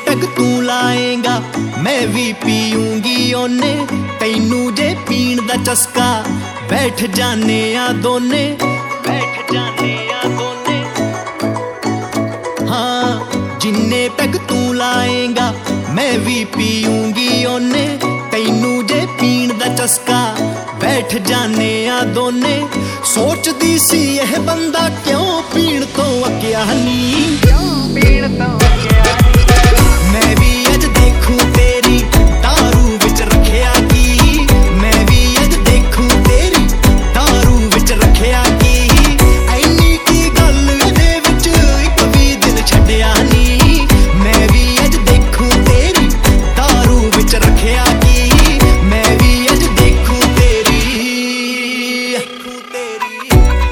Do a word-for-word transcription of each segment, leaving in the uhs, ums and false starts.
Peg तू लाएगा मैं भी पीऊंगी ओने, तैनू जे पीण दा चस्का बैठ जाने आ दोने, बैठ जाने आ दोने। हाँ जिन्ने पैग तू लाएगा मैं भी पीऊंगी ओने, तैनू जे पीण दा चस्का बैठ जाने आ दोने। सोचदी सी यह बंदा क्यों पीण तो अग्या नी, क्यों पीण तो अग्या नी। मैं भी अज देखूं तेरी दारू विच रखिया की, मैं भी अज देखूं तेरी दारू विच रखिया की। ऐनी की गल दे विच इक भी दिन छड्डिया नी, मैं भी अज देखूं तेरी दारू विच रखिया की, मैं भी अज देखूं तेरी देखूं तेरी।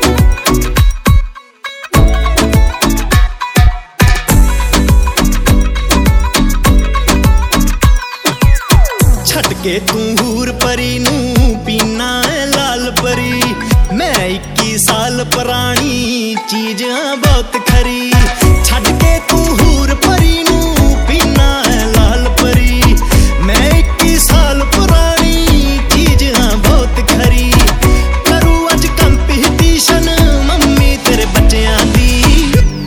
छट के तू हूर परी नू पीना है लाल परी, मैं इक्की साल पुरानी चीज हाँ बहुत खरी। छट के तू हूर परी नू पीना है लाल परी, मैं इक्की साल पुरानी चीज हाँ बहुत खरी। करूँ अज कंपीटीशन मम्मी तेरे बच्चियां दी,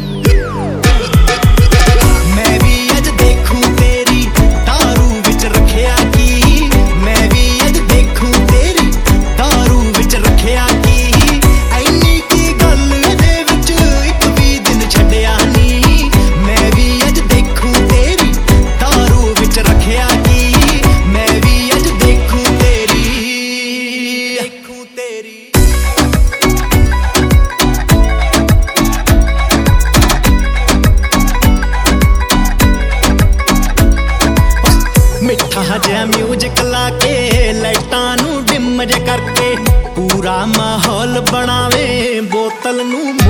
मैं भी अज देखूं तेरी दारू विच रखिया की, मैं भी अज देखूं तेरी दारू विच रखिया की। ऐनी की गल दे विच इक भी दिन छड्डिया नी, मैं भी अज देखूं तेरी दारू विच रखिया की, मैं भी अज देखूं तेरी देखूं तेरी। मिठा जिहा म्यूजिक ला के लाइटां नू डिम जे करके, पूरा माहौल बनावे बोतल नू